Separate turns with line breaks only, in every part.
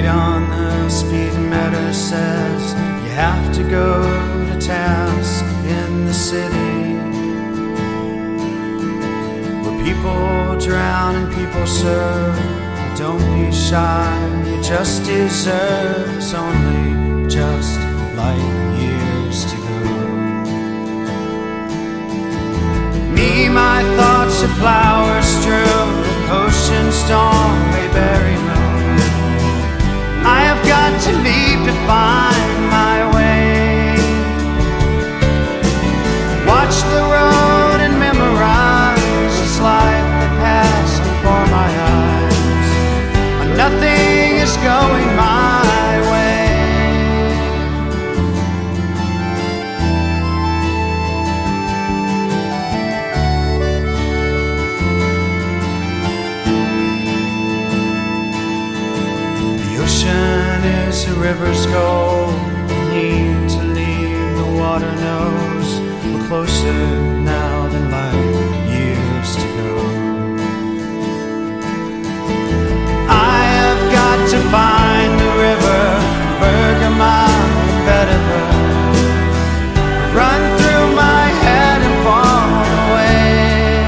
light on the speedometer says you have to go to task in the city, where people drown and people serve. Don't be shy, you just deserve. It's only just light years to go. Me, my thoughts are flowers strewn, ocean storm may bury me. I have got to leave to find my way. Watch the road and memorize this life that passed before my eyes. Nothing is going my way. The ocean is a river's goal. We need to leave, the water knows we're closer now than light years to go. To find the river, Bergamot, Vetiver, run through my head and fall away.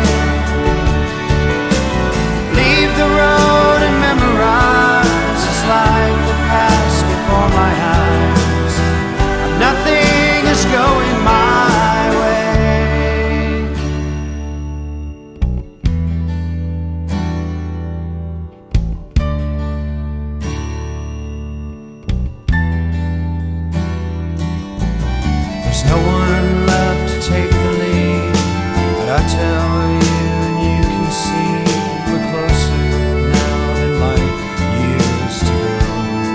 Leave the road and memorize this life that passed before my eyes. Nothing is going my way. No one left to take the lead, but I tell you and you can see we're closer now than light years to go.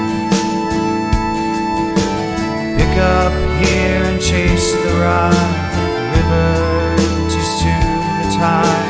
Pick up here and chase the ride. The river empties to the tide.